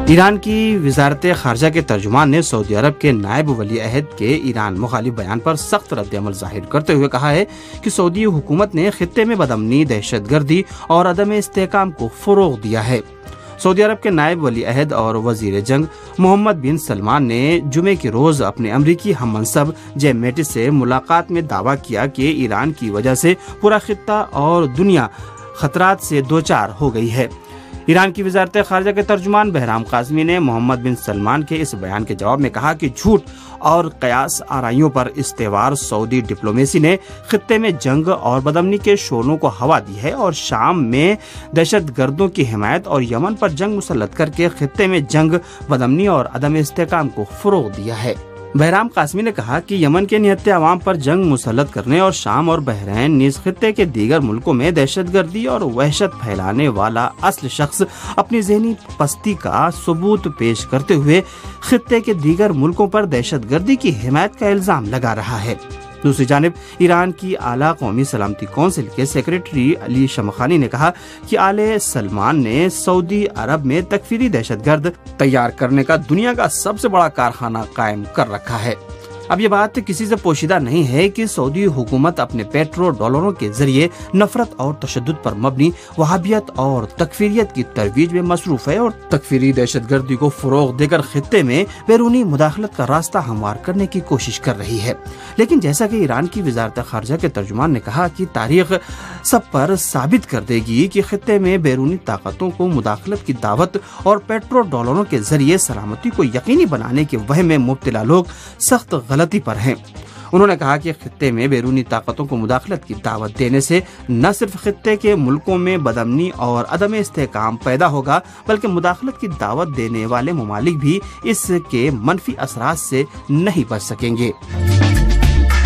ایران کی وزارت خارجہ کے ترجمان نے سعودی عرب کے نائب ولی عہد کے ایران مخالف بیان پر سخت رد عمل ظاہر کرتے ہوئے کہا ہے کہ سعودی حکومت نے خطے میں بدامنی، دہشت گردی اور عدم استحکام کو فروغ دیا ہے۔ سعودی عرب کے نائب ولی عہد اور وزیر جنگ محمد بن سلمان نے جمعے کے روز اپنے امریکی ہم منصب جیم میٹس سے ملاقات میں دعویٰ کیا کہ ایران کی وجہ سے پورا خطہ اور دنیا خطرات سے دوچار ہو گئی ہے۔ ایران کی وزارت خارجہ کے ترجمان بہرام قاسمی نے محمد بن سلمان کے اس بیان کے جواب میں کہا کہ جھوٹ اور قیاس آرائیوں پر استوار سعودی ڈپلومیسی نے خطے میں جنگ اور بدامنی کے شعلوں کو ہوا دی ہے اور شام میں دہشت گردوں کی حمایت اور یمن پر جنگ مسلط کر کے خطے میں جنگ، بدامنی اور عدم استحکام کو فروغ دیا ہے۔ بہرام قاسمی نے کہا کہ یمن کے نہتے عوام پر جنگ مسلط کرنے اور شام اور بحرین نیز خطے کے دیگر ملکوں میں دہشت گردی اور وحشت پھیلانے والا اصل شخص اپنی ذہنی پستی کا ثبوت پیش کرتے ہوئے خطے کے دیگر ملکوں پر دہشت گردی کی حمایت کا الزام لگا رہا ہے۔ دوسری جانب ایران کی اعلیٰ قومی سلامتی کونسل کے سیکریٹری علی شمخانی نے کہا کہ آل سلمان نے سعودی عرب میں تکفیری دہشت گرد تیار کرنے کا دنیا کا سب سے بڑا کارخانہ قائم کر رکھا ہے۔ اب یہ بات کسی سے پوشیدہ نہیں ہے کہ سعودی حکومت اپنے پیٹرو ڈالروں کے ذریعے نفرت اور تشدد پر مبنی وہابیت اور تکفیریت کی ترویج میں مصروف ہے اور تکفیری دہشت گردی کو فروغ دے کر خطے میں بیرونی مداخلت کا راستہ ہموار کرنے کی کوشش کر رہی ہے۔ لیکن جیسا کہ ایران کی وزارت خارجہ کے ترجمان نے کہا کہ تاریخ سب پر ثابت کر دے گی کہ خطے میں بیرونی طاقتوں کو مداخلت کی دعوت اور پیٹرو ڈالروں کے ذریعے سلامتی کو یقینی بنانے کے وہم میں مبتلا لوگ سخت غلطی پر ہیں۔ انہوں نے کہا کہ خطے میں بیرونی طاقتوں کو مداخلت کی دعوت دینے سے نہ صرف خطے کے ملکوں میں بدامنی اور عدم استحکام پیدا ہوگا بلکہ مداخلت کی دعوت دینے والے ممالک بھی اس کے منفی اثرات سے نہیں بچ سکیں گے۔